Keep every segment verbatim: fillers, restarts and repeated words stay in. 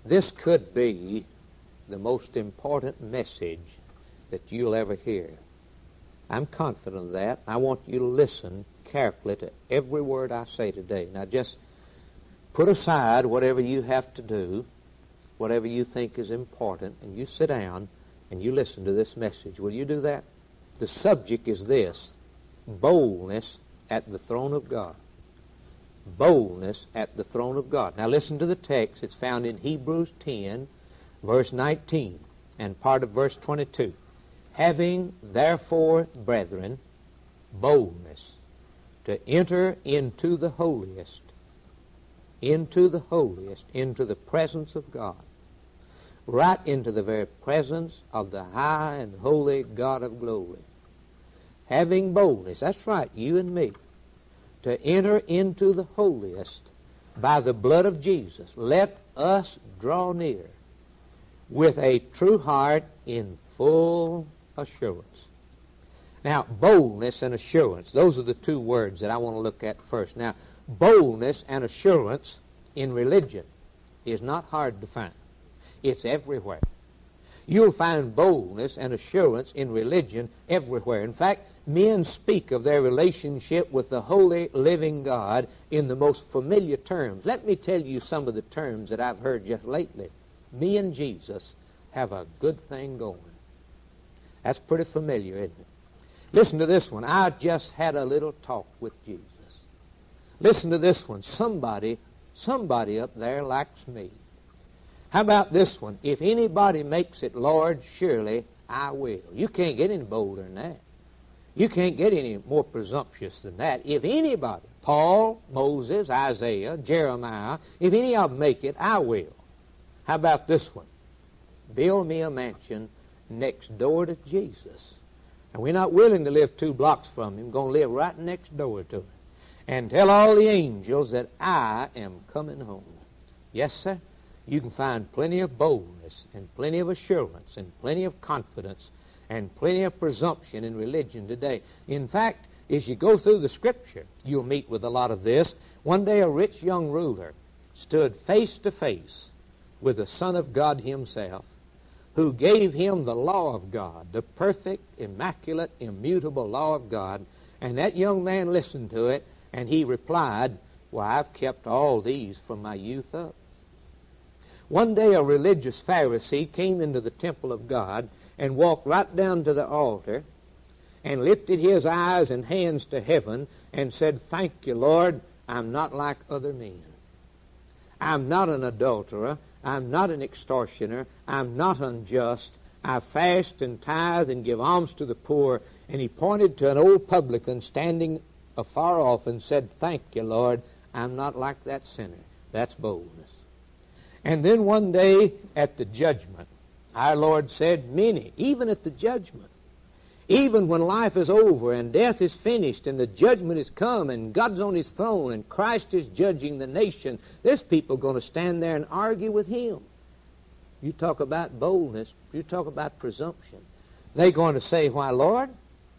This could be the most important message that you'll ever hear. I'm confident of that. I want you to listen carefully to every word I say today. Now just put aside whatever you have to do, whatever you think is important, and you sit down and you listen to this message. Will you do that? The subject is this: boldness at the throne of God. Boldness at the throne of God. Now listen to the text. It's found in Hebrews ten, verse nineteen, and part of verse twenty-two. Having therefore, brethren, boldness to enter into the holiest, into the holiest, into the presence of God, right into the very presence of the high and holy God of glory. Having boldness, that's right, you and me, to enter into the holiest by the blood of Jesus. Let us draw near with a true heart in full assurance. Now, boldness and assurance, those are the two words that I want to look at first. Now, boldness and assurance in religion is not hard to find. It's everywhere. You'll find boldness and assurance in religion everywhere. In fact, men speak of their relationship with the holy, living God in the most familiar terms. Let me tell you some of the terms that I've heard just lately. Me and Jesus have a good thing going. That's pretty familiar, isn't it? Listen to this one. I just had a little talk with Jesus. Listen to this one. Somebody, somebody up there likes me. How about this one? If anybody makes it, Lord, surely I will. You can't get any bolder than that. You can't get any more presumptuous than that. If anybody, Paul, Moses, Isaiah, Jeremiah, if any of them make it, I will. How about this one? Build me a mansion next door to Jesus. And we're not willing to live two blocks from him. We're going to live right next door to him. And tell all the angels that I am coming home. Yes, sir? You can find plenty of boldness and plenty of assurance and plenty of confidence and plenty of presumption in religion today. In fact, as you go through the Scripture, you'll meet with a lot of this. One day a rich young ruler stood face to face with the Son of God himself, who gave him the law of God, the perfect, immaculate, immutable law of God. And that young man listened to it, and he replied, well, I've kept all these from my youth up. One day a religious Pharisee came into the temple of God and walked right down to the altar and lifted his eyes and hands to heaven and said, thank you, Lord, I'm not like other men. I'm not an adulterer. I'm not an extortioner. I'm not unjust. I fast and tithe and give alms to the poor. And he pointed to an old publican standing afar off and said, thank you, Lord, I'm not like that sinner. That's boldness. And then one day at the judgment, our Lord said, many, even at the judgment, even when life is over and death is finished and the judgment is come and God's on his throne and Christ is judging the nation, there's people going to stand there and argue with him. You talk about boldness, you talk about presumption. They're going to say, why, Lord,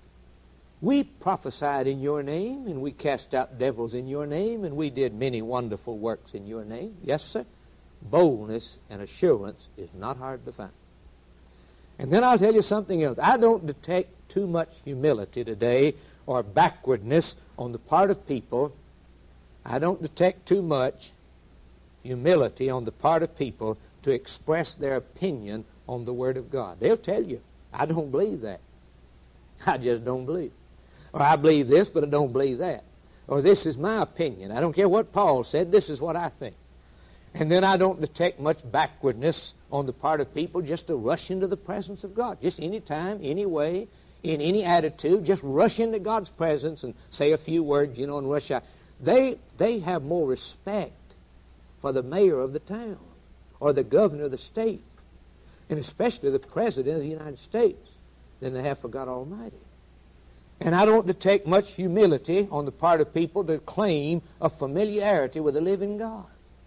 we prophesied in your name and we cast out devils in your name and we did many wonderful works in your name. Yes, sir. Boldness and assurance is not hard to find. And then I'll tell you something else. I don't detect too much humility today or backwardness on the part of people. I don't detect too much humility on the part of people to express their opinion on the Word of God. They'll tell you, I don't believe that. I just don't believe. Or I believe this, but I don't believe that. Or this is my opinion. I don't care what Paul said. This is what I think. And then I don't detect much backwardness on the part of people just to rush into the presence of God. Just any time, any way, in any attitude, just rush into God's presence and say a few words, you know, and rush out. They, they have more respect for the mayor of the town or the governor of the state, and especially the president of the United States, than they have for God Almighty. And I don't detect much humility on the part of people to claim a familiarity with the living God.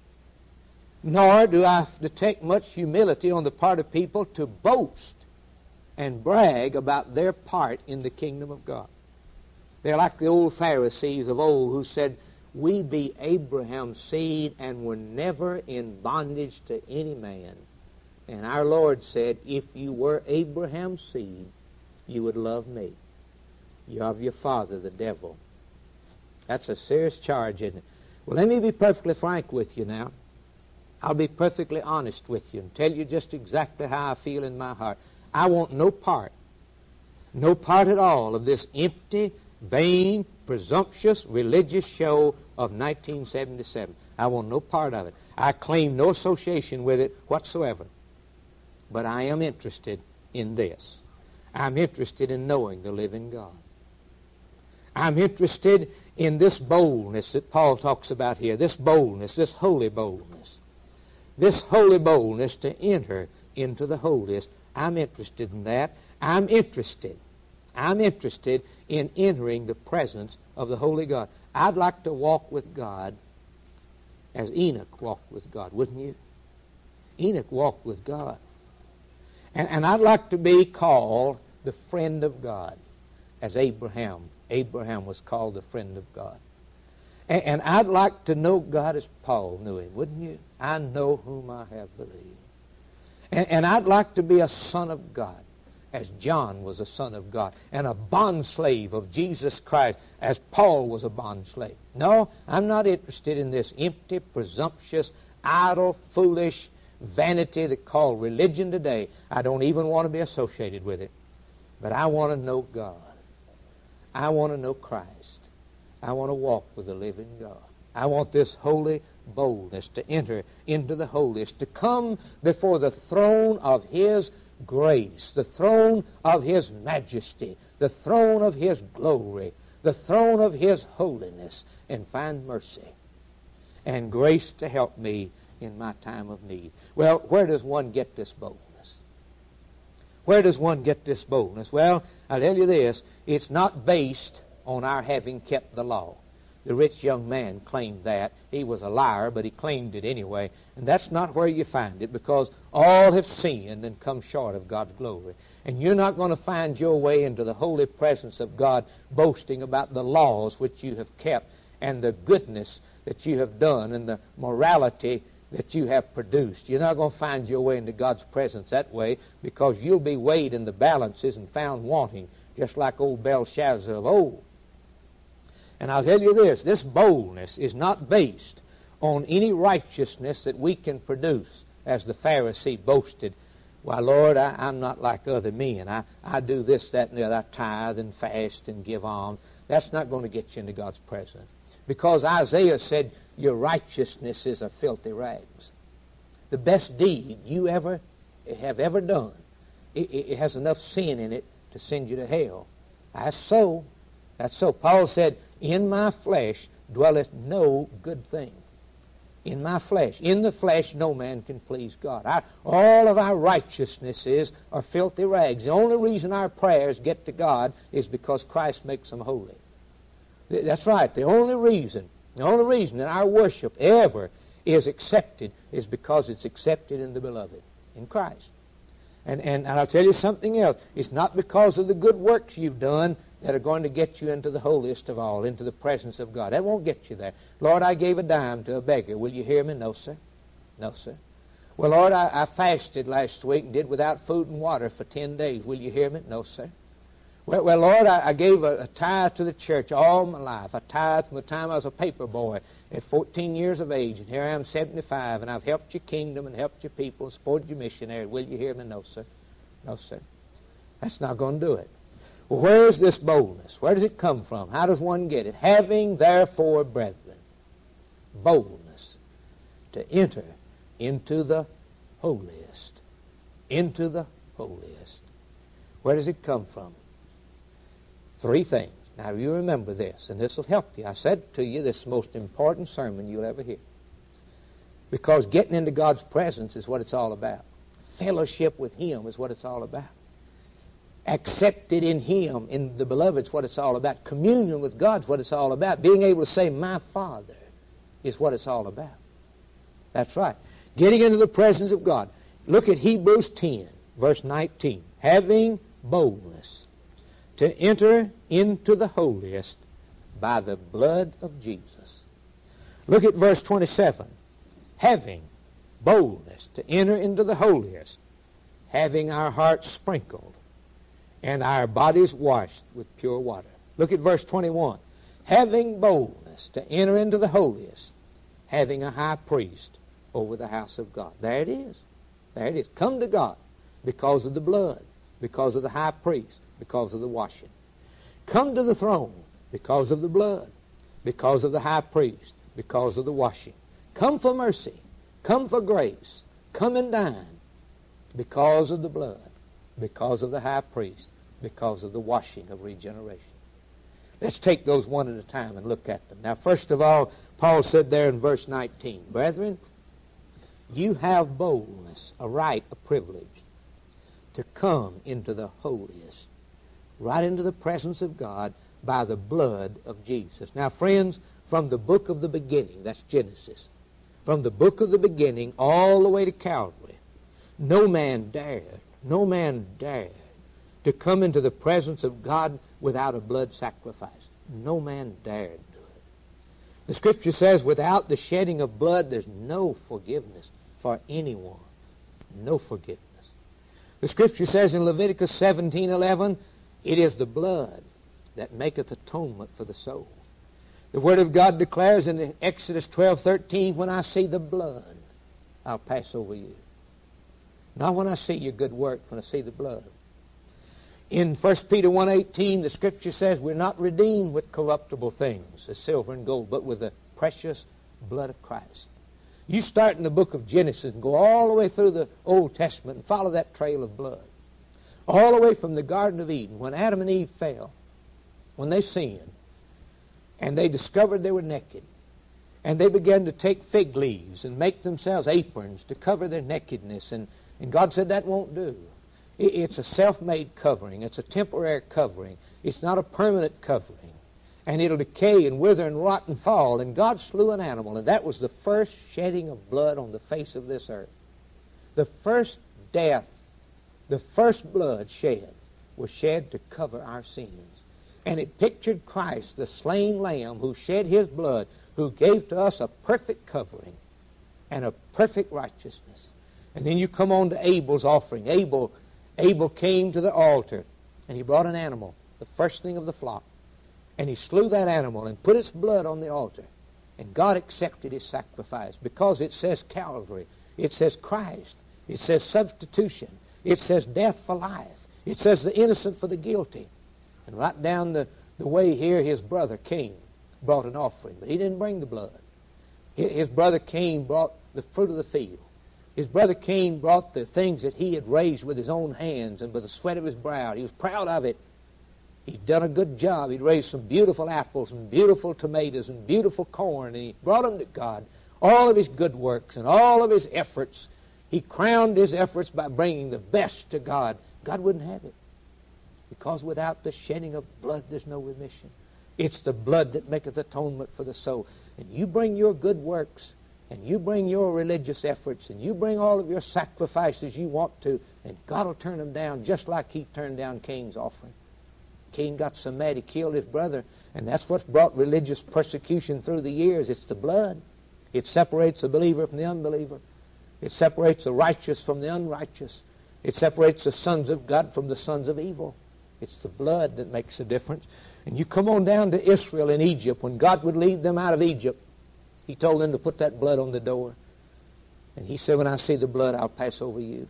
Nor do I detect much humility on the part of people to boast and brag about their part in the kingdom of God. They're like the old Pharisees of old who said, we be Abraham's seed and were never in bondage to any man. And our Lord said, if you were Abraham's seed, you would love me. You're of your father, the devil. That's a serious charge, isn't it? Well, let me be perfectly frank with you now. I'll be perfectly honest with you and tell you just exactly how I feel in my heart. I want no part, no part at all of this empty, vain, presumptuous religious show of nineteen seventy-seven. I want no part of it. I claim no association with it whatsoever. But I am interested in this. I'm interested in knowing the living God. I'm interested in this boldness that Paul talks about here, this boldness, this holy boldness. This holy boldness to enter into the holiest. I'm interested in that. I'm interested. I'm interested in entering the presence of the holy God. I'd like to walk with God as Enoch walked with God, wouldn't you? Enoch walked with God. And, and I'd like to be called the friend of God, as Abraham. Abraham was called the friend of God. And, and I'd like to know God as Paul knew him, wouldn't you? I know whom I have believed. And, and I'd like to be a son of God, as John was a son of God, and a bondslave of Jesus Christ, as Paul was a bondslave. No, I'm not interested in this empty, presumptuous, idle, foolish vanity that called religion today. I don't even want to be associated with it. But I want to know God. I want to know Christ. I want to walk with the living God. I want this holy boldness to enter into the holiest, to come before the throne of His grace, the throne of His majesty, the throne of His glory, the throne of His holiness, and find mercy and grace to help me in my time of need. Well, where does one get this boldness? Where does one get this boldness? Well, I'll tell you this, it's not based on our having kept the law. The rich young man claimed that. He was a liar, but he claimed it anyway. And that's not where you find it, because all have sinned and come short of God's glory. And you're not going to find your way into the holy presence of God boasting about the laws which you have kept and the goodness that you have done and the morality that you have produced. You're not going to find your way into God's presence that way, because you'll be weighed in the balances and found wanting, just like old Belshazzar of old. And I'll tell you this, this boldness is not based on any righteousness that we can produce, as the Pharisee boasted. Why, Lord, I, I'm not like other men. I, I do this, that, and the other. I tithe and fast and give alms. That's not going to get you into God's presence. Because Isaiah said, your righteousness is a filthy rags. The best deed you ever have ever done, it, it has enough sin in it to send you to hell. That's so. That's so. Paul said, in my flesh dwelleth no good thing. In my flesh. In the flesh no man can please God. Our, all of our righteousnesses are filthy rags. The only reason our prayers get to God is because Christ makes them holy. That's right. The only reason, the only reason that our worship ever is accepted is because it's accepted in the beloved, in Christ. And, and, and I'll tell you something else. It's not because of the good works you've done that are going to get you into the holiest of all, into the presence of God. That won't get you there. Lord, I gave a dime to a beggar. Will you hear me? No, sir. No, sir. Well, Lord, I, I fasted last week and did without food and water for ten days. Will you hear me? No, sir. Well, well Lord, I, I gave a, a tithe to the church all my life. I tithed from the time I was a paper boy at fourteen years of age, and here I am seventy-five, and I've helped your kingdom and helped your people and supported your missionary. Will you hear me? No, sir. No, sir. That's not going to do it. Well, where is this boldness? Where does it come from? How does one get it? Having, therefore, brethren, boldness to enter into the holiest. Into the holiest. Where does it come from? Three things. Now, you remember this, and this will help you. I said to you, this is the most important sermon you'll ever hear. Because getting into God's presence is what it's all about. Fellowship with Him is what it's all about. Accepted in Him, in the beloved, is what it's all about. Communion with God is what it's all about. Being able to say, my Father, is what it's all about. That's right. Getting into the presence of God. Look at Hebrews ten, verse nineteen. Having boldness to enter into the holiest by the blood of Jesus. Look at verse twenty-seven. Having boldness to enter into the holiest, having our hearts sprinkled and our bodies washed with pure water. Look at verse twenty-one. Having boldness to enter into the holiest, having a high priest over the house of God. There it is. There it is. Come to God because of the blood, because of the high priest, because of the washing. Come to the throne because of the blood, because of the high priest, because of the washing. Come for mercy. Come for grace. Come and dine because of the blood, because of the high priest, because of the washing of regeneration. Let's take those one at a time and look at them. Now, first of all, Paul said there in verse nineteen, brethren, you have boldness, a right, a privilege, to come into the holiest, right into the presence of God by the blood of Jesus. Now, friends, from the book of the beginning, that's Genesis, from the book of the beginning all the way to Calvary, no man dared, no man dared to come into the presence of God without a blood sacrifice. No man dared do it. The Scripture says without the shedding of blood, there's no forgiveness for anyone. No forgiveness. The Scripture says in Leviticus seventeen eleven, it is the blood that maketh atonement for the soul. The Word of God declares in Exodus twelve thirteen, when I see the blood, I'll pass over you. Not when I see your good work, when I see the blood. In First Peter one eighteen, the Scripture says we're not redeemed with corruptible things, as silver and gold, but with the precious blood of Christ. You start in the book of Genesis and go all the way through the Old Testament and follow that trail of blood. All the way from the Garden of Eden, when Adam and Eve fell, when they sinned, and they discovered they were naked, and they began to take fig leaves and make themselves aprons to cover their nakedness, and, and God said that won't do. It, it's a self-made covering. It's a temporary covering. It's not a permanent covering. And it'll decay and wither and rot and fall. And God slew an animal, and that was the first shedding of blood on the face of this earth. The first death, the first blood shed, was shed to cover our sins. And it pictured Christ, the slain lamb who shed his blood, who gave to us a perfect covering and a perfect righteousness. And then you come on to Abel's offering. Abel, Abel came to the altar, and he brought an animal, the firstling of the flock. And he slew that animal and put its blood on the altar. And God accepted his sacrifice because it says Calvary. It says Christ. It says substitution. It says death for life. It says the innocent for the guilty. And right down the, the way here, his brother Cain brought an offering. But he didn't bring the blood. His brother Cain brought the fruit of the field. His brother Cain brought the things that he had raised with his own hands and with the sweat of his brow. He was proud of it. He'd done a good job. He'd raised some beautiful apples and beautiful tomatoes and beautiful corn, and he brought them to God. All of his good works and all of his efforts, he crowned his efforts by bringing the best to God. God wouldn't have it. Because without the shedding of blood, there's no remission. It's the blood that maketh atonement for the soul. And you bring your good works, and you bring your religious efforts, and you bring all of your sacrifices you want to, and God will turn them down just like he turned down Cain's offering. Cain got so mad he killed his brother, and that's what's brought religious persecution through the years. It's the blood. It separates the believer from the unbeliever. It separates the righteous from the unrighteous. It separates the sons of God from the sons of evil. It's the blood that makes a difference. And you come on down to Israel in Egypt. When God would lead them out of Egypt, he told them to put that blood on the door. And he said, when I see the blood, I'll pass over you.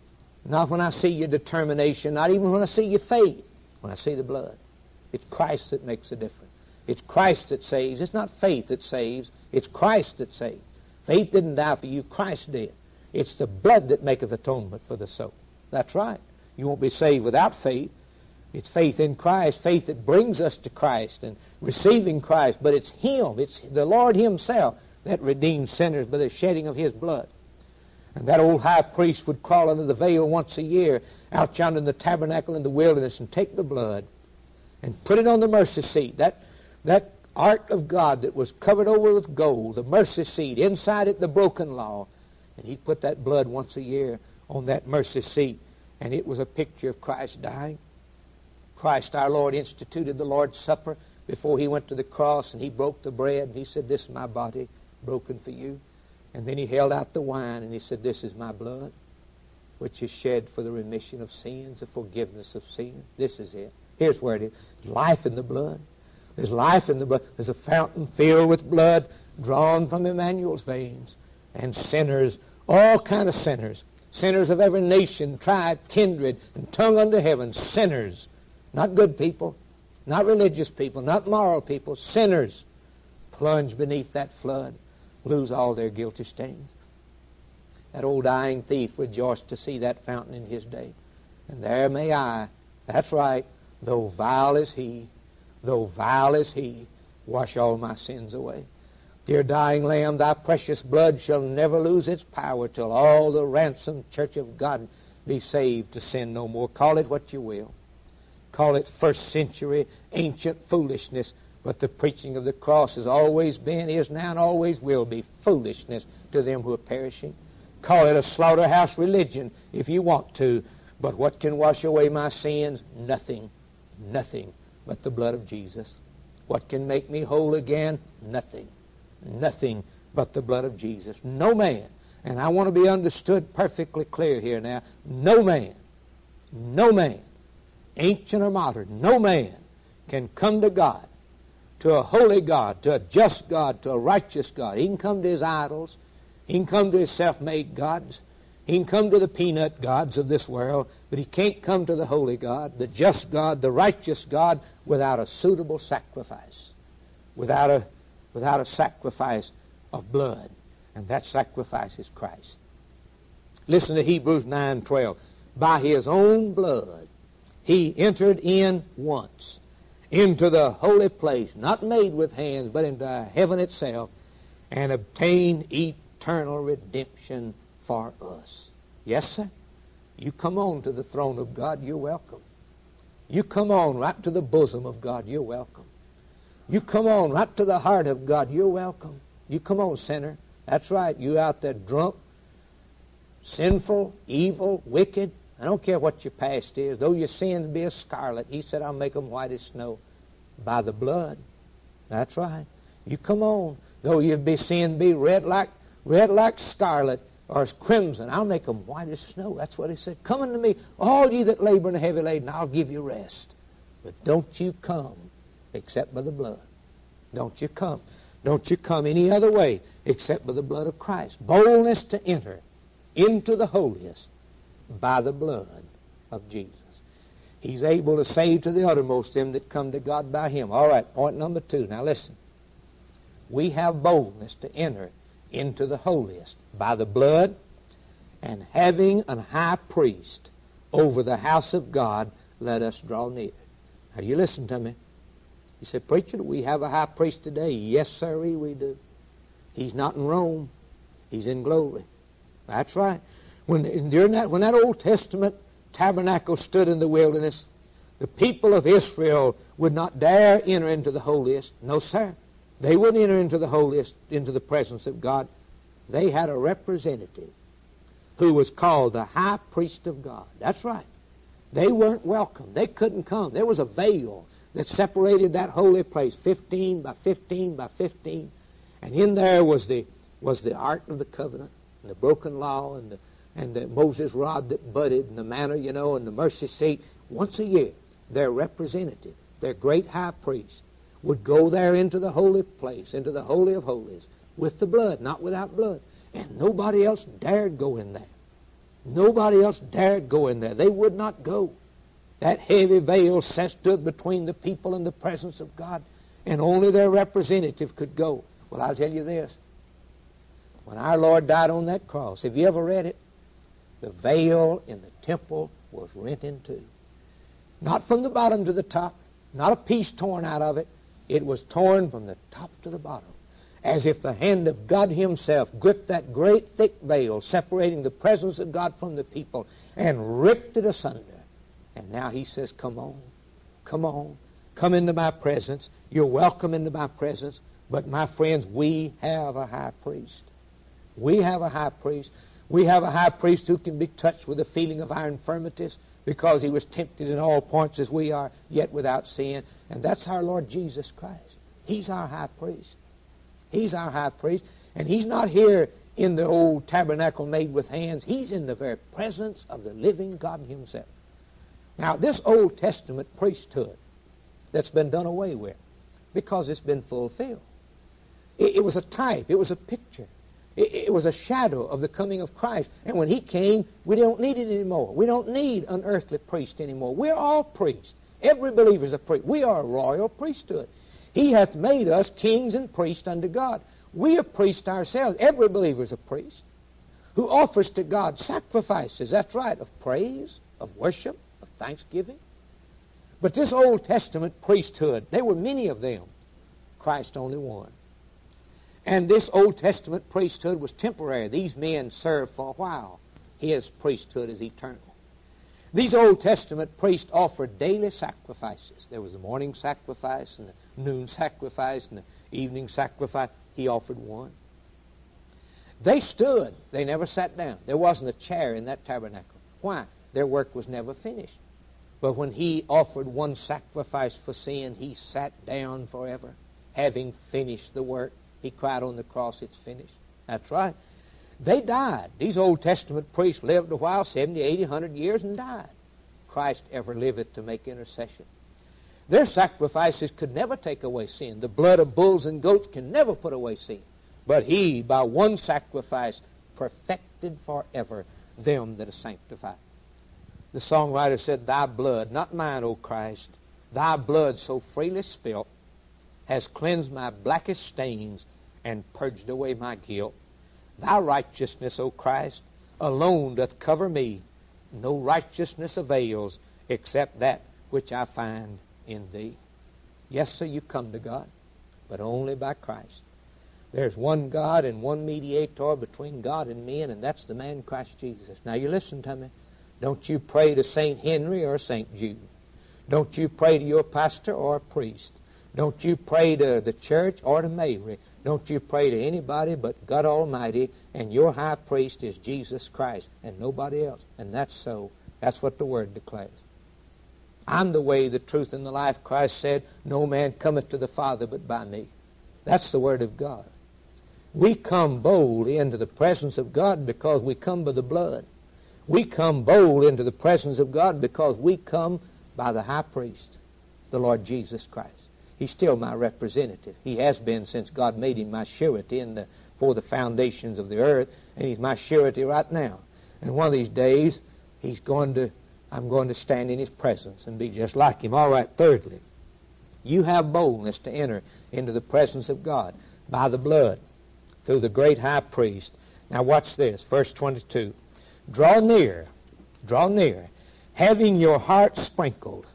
Not when I see your determination, not even when I see your faith. When I see the blood, it's Christ that makes a difference. It's Christ that saves. It's not faith that saves. It's Christ that saves. Faith didn't die for you. Christ did. It's the blood that maketh atonement for the soul. That's right. You won't be saved without faith. It's faith in Christ, faith that brings us to Christ and receiving Christ. But it's Him, it's the Lord Himself that redeems sinners by the shedding of His blood. And that old high priest would crawl under the veil once a year out yonder in the tabernacle in the wilderness and take the blood and put it on the mercy seat. That, that ark of God that was covered over with gold, the mercy seat, inside it the broken law. And he'd put that blood once a year on that mercy seat. And it was a picture of Christ dying. Christ our Lord instituted the Lord's Supper before he went to the cross, and he broke the bread and he said, this is my body broken for you. And then he held out the wine and he said, this is my blood, which is shed for the remission of sins, the forgiveness of sins. This is it. Here's where it is. There's life in the blood. There's life in the blood. There's a fountain filled with blood drawn from Emmanuel's veins. And sinners, all kind of sinners, sinners of every nation, tribe, kindred, and tongue under heaven, sinners, not good people, not religious people, not moral people, sinners, plunge beneath that flood, lose all their guilty stains. That old dying thief rejoiced to see that fountain in his day. And there may I, that's right, though vile is he, though vile is he, wash all my sins away. Dear dying Lamb, thy precious blood shall never lose its power till all the ransomed church of God be saved to sin no more. Call it what you will. Call it first century ancient foolishness, but the preaching of the cross has always been, is now, and always will be foolishness to them who are perishing. Call it a slaughterhouse religion if you want to, but what can wash away my sins? Nothing, nothing but the blood of Jesus. What can make me whole again? Nothing, nothing but the blood of Jesus. No man, and I want to be understood perfectly clear here now, no man, no man, ancient or modern, no man can come to God, to a holy God, to a just God, to a righteous God. He can come to his idols. He can come to his self-made gods. He can come to the peanut gods of this world, but he can't come to the holy God, the just God, the righteous God, without a suitable sacrifice, without a, without a sacrifice of blood. And that sacrifice is Christ. Listen to Hebrews nine twelve. By his own blood he entered in once into the holy place, not made with hands, but into heaven itself, and obtained eternal redemption for us. Yes, sir. You come on to the throne of God, you're welcome. You come on right to the bosom of God, you're welcome. You come on right to the heart of God, you're welcome. You come on, sinner. That's right. You out there drunk, sinful, evil, wicked. I don't care what your past is. Though your sins be as scarlet, he said, I'll make them white as snow by the blood. That's right. You come on. Though your be sin be red like red like scarlet or as crimson, I'll make them white as snow. That's what he said. Come unto me, all ye that labor and are heavy laden, I'll give you rest. But don't you come except by the blood. Don't you come. Don't you come any other way except by the blood of Christ. Boldness to enter into the holiest by the blood of Jesus. He's able to save to the uttermost them that come to God by him. All right, point number two. Now listen. We have boldness to enter into the holiest by the blood, and having an high priest over the house of God, let us draw near. Now you listen to me. You say, preacher, do we have a high priest today? Yes, sir, we do. He's not in Rome. He's in glory. That's right. When during that, when that Old Testament tabernacle stood in the wilderness, the people of Israel would not dare enter into the holiest. No, sir. They wouldn't enter into the holiest, into the presence of God. They had a representative who was called the high priest of God. That's right. They weren't welcome. They couldn't come. There was a veil that separated that holy place, fifteen by fifteen by fifteen. And in there was the was the Ark of the Covenant, and the broken law, and the and the Moses rod that budded, and the manna, you know, and the mercy seat. Once a year, their representative, their great high priest, would go there into the holy place, into the Holy of Holies, with the blood, not without blood. And nobody else dared go in there. Nobody else dared go in there. They would not go. That heavy veil stood between the people and the presence of God, and only their representative could go. Well, I'll tell you this. When our Lord died on that cross, have you ever read it? The veil in the temple was rent in two. Not from the bottom to the top, not a piece torn out of it. It was torn from the top to the bottom, as if the hand of God himself gripped that great thick veil separating the presence of God from the people and ripped it asunder. And now he says, come on, come on, come into my presence. You're welcome into my presence. But my friends, we have a high priest. We have a high priest. We have a high priest who can be touched with the feeling of our infirmities, because he was tempted in all points as we are, yet without sin. And that's our Lord Jesus Christ. He's our high priest. He's our high priest. And he's not here in the old tabernacle made with hands. He's in the very presence of the living God himself. Now, this Old Testament priesthood that's been done away with because it's been fulfilled. It, it was a type. It was a picture. It, it was a shadow of the coming of Christ. And when he came, we don't need it anymore. We don't need an earthly priest anymore. We're all priests. Every believer is a priest. We are a royal priesthood. He hath made us kings and priests unto God. We are priests ourselves. Every believer is a priest who offers to God sacrifices, that's right, of praise, of worship, of thanksgiving. But this Old Testament priesthood, there were many of them. Christ only one. And this Old Testament priesthood was temporary. These men served for a while. His priesthood is eternal. These Old Testament priests offered daily sacrifices. There was the morning sacrifice and the noon sacrifice and the evening sacrifice. He offered one. They stood. They never sat down. There wasn't a chair in that tabernacle. Why? Their work was never finished. But when he offered one sacrifice for sin, he sat down forever, having finished the work. He cried on the cross, it's finished. That's right. They died. These Old Testament priests lived a while, seventy, eighty, one hundred years, and died. Christ ever liveth to make intercession. Their sacrifices could never take away sin. The blood of bulls and goats can never put away sin. But he, by one sacrifice, perfected forever them that are sanctified. The songwriter said, thy blood, not mine, O Christ, thy blood so freely spilt, has cleansed my blackest stains and purged away my guilt. Thy righteousness, O Christ, alone doth cover me. No righteousness avails except that which I find in thee. Yes, sir, you come to God, but only by Christ. There's one God and one mediator between God and men, and that's the man Christ Jesus. Now you listen to me. Don't you pray to Saint Henry or Saint Jude. Don't you pray to your pastor or a priest. Don't you pray to the church or to Mary. Don't you pray to anybody but God Almighty, and your high priest is Jesus Christ and nobody else. And that's so. That's what the Word declares. I'm the way, the truth, and the life. Christ said, no man cometh to the Father but by me. That's the Word of God. We come boldly into the presence of God because we come by the blood. We come bold into the presence of God because we come by the high priest, the Lord Jesus Christ. He's still my representative. He has been since God made him my surety in the, for the foundations of the earth, and he's my surety right now. And one of these days, he's going to, I'm going to stand in his presence and be just like him. All right, thirdly, you have boldness to enter into the presence of God by the blood, through the great high priest. Now watch this, verse twenty-two. Draw near, draw near, having your heart sprinkled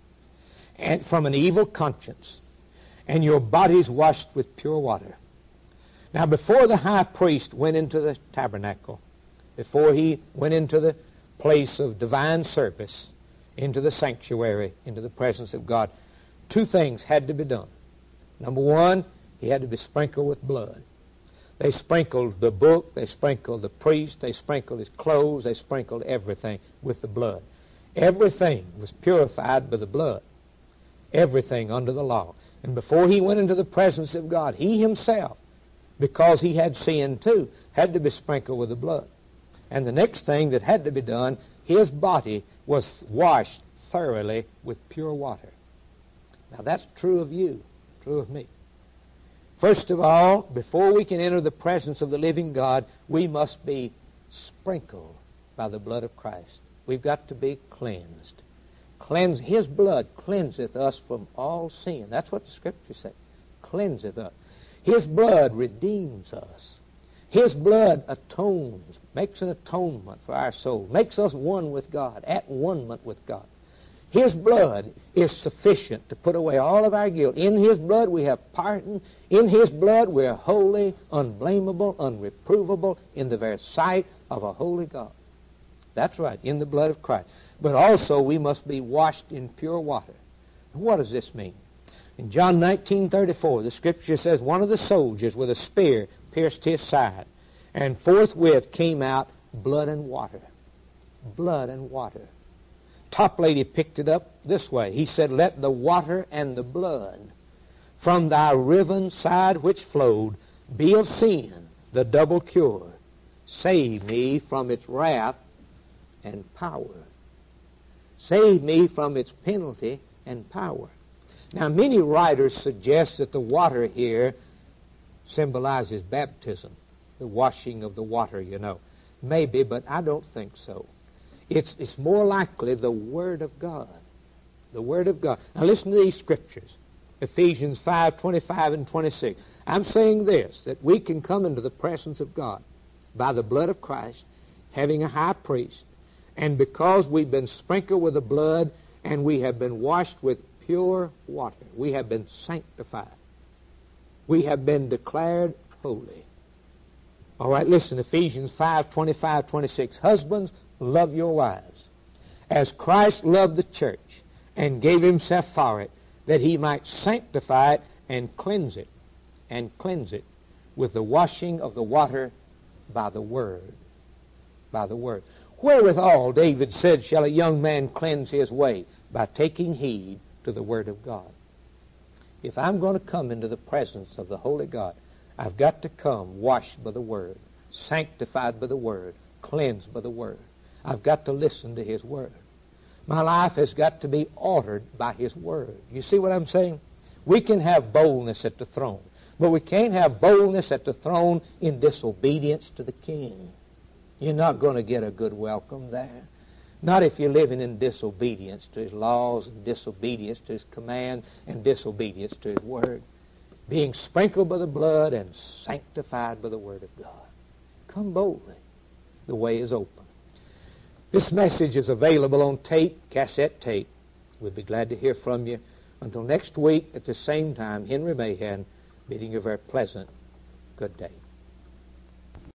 and from an evil conscience, and your bodies washed with pure water. Now before the high priest went into the tabernacle, before he went into the place of divine service, into the sanctuary, into the presence of God, two things had to be done. Number one, he had to be sprinkled with blood. They sprinkled the book, they sprinkled the priest, they sprinkled his clothes, they sprinkled everything with the blood. Everything was purified by the blood. Everything under the law. And before he went into the presence of God, he himself, because he had sinned too, had to be sprinkled with the blood. And the next thing that had to be done, his body was washed thoroughly with pure water. Now that's true of you, true of me. First of all, before we can enter the presence of the living God, we must be sprinkled by the blood of Christ. We've got to be cleansed. Cleanse, his blood cleanseth us from all sin. That's what the Scripture says. Cleanseth us. His blood redeems us. His blood atones, makes an atonement for our soul, makes us one with God, at one-ment with God. His blood is sufficient to put away all of our guilt. In his blood we have pardon. In his blood we are holy, unblameable, unreprovable in the very sight of a holy God. That's right, in the blood of Christ. But also we must be washed in pure water. What does this mean? In John nineteen thirty-four, the Scripture says, one of the soldiers with a spear pierced his side, and forthwith came out blood and water. Blood and water. Toplady picked it up this way. He said, let the water and the blood from thy riven side which flowed be of sin the double cure. Save me from its wrath and power. Save me from its penalty and power. Now, many writers suggest that the water here symbolizes baptism, the washing of the water, you know. Maybe, but I don't think so. It's, it's more likely the Word of God. The Word of God. Now, listen to these scriptures. Ephesians five, twenty-five and twenty-six. I'm saying this, that we can come into the presence of God by the blood of Christ, having a high priest, and because we've been sprinkled with the blood and we have been washed with pure water, we have been sanctified. We have been declared holy. All right, listen, Ephesians five, twenty-five, twenty-six. Husbands, love your wives, as Christ loved the church and gave himself for it, that he might sanctify it and cleanse it, and cleanse it with the washing of the water by the word. By the word. Wherewithal, David said, shall a young man cleanse his way? By taking heed to the word of God. If I'm going to come into the presence of the Holy God, I've got to come washed by the word, sanctified by the word, cleansed by the word. I've got to listen to his word. My life has got to be ordered by his word. You see what I'm saying? We can have boldness at the throne, but we can't have boldness at the throne in disobedience to the king. You're not going to get a good welcome there. Not if you're living in disobedience to his laws and disobedience to his command and disobedience to his word. Being sprinkled by the blood and sanctified by the word of God. Come boldly. The way is open. This message is available on tape, cassette tape. We'd be glad to hear from you. Until next week at the same time, Henry Mahan bidding you a very pleasant good day.